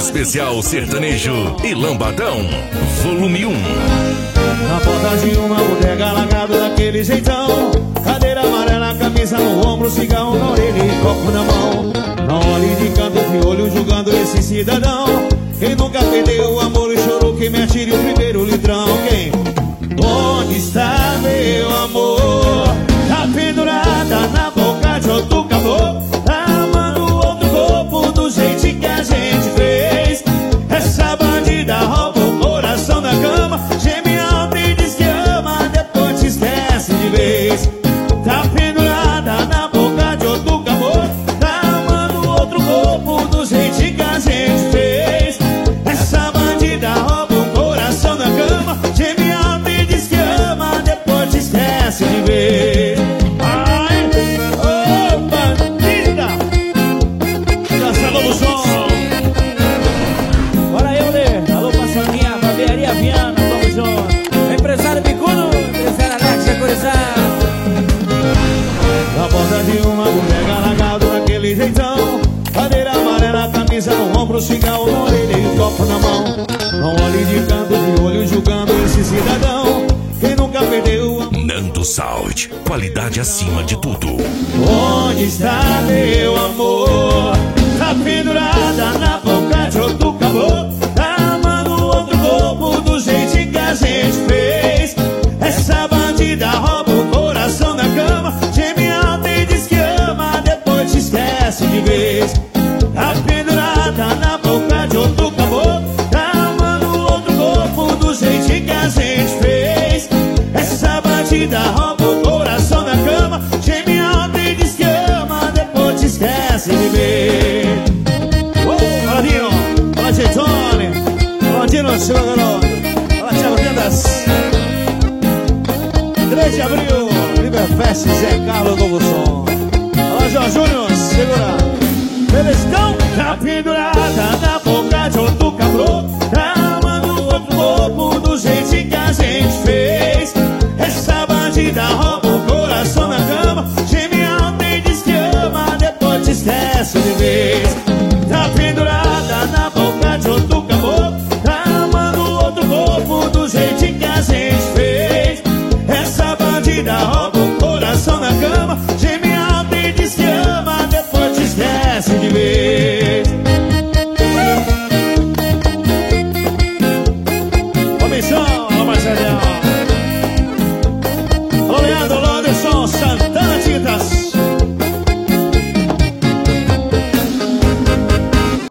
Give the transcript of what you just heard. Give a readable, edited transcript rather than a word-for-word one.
Especial Sertanejo e Lambadão, volume 1. Na porta de uma bodega, largado daquele jeitão, cadeira amarela, camisa no ombro, cigarro na orelha e copo na mão. Não olhe de canto de olho julgando esse cidadão. Quem nunca perdeu o amor e chorou, que me atire o primeiro litrão. Quem? Onde está meu amor? Tá pendurada na boca de outro caboclo, tá amando outro corpo do jeito que a gente fez. Essa bandida rouba o coração da cama, geme alto e diz que ama, depois te esquece de vez. Tá pendurada na boca de outro caboclo, tá amando outro corpo do jeito que a gente fez. Essa bandida rouba o coração da cama, geme alto e diz que ama, depois te esquece de vez. Ai, ô bandida, dança novo som. Bora eu ler. Alô, Passaninha, Barbearia Viana, tamo junto. Empresário Bicudo, empresário Alex, Agorizado. Na porta de uma bodega, largado daquele jeitão, cadeira amarela, camisa no ombro, cigarro na orelha e um copo na mão. Não olhe de canto de olho julgando esse cidadão. Quem nunca perdeu a... Nando Sound, qualidade acima de tudo. Onde está meu amor? Tá pendurada na boca de outro caboclo, tá amando outro corpo do jeito que a gente fez. Essa bandida rouba o coração da cama, geme alto e diz que ama, depois te esquece de vez. Tá pendurada na boca de outro caboclo, tá amando outro corpo do jeito que a gente fez. Essa bandida rouba o coração da cama, geme alto e diz que ama, depois te esquece de vez. Ô, Aladinho, fala Jeitone, Aladinho, seu garoto, fala Thiago Tendas, 3 de abril, Liberfest, Zé Carlos, novo som. Fala Jorge Júnior, segura. Belestão, tá pendurada na boca de outro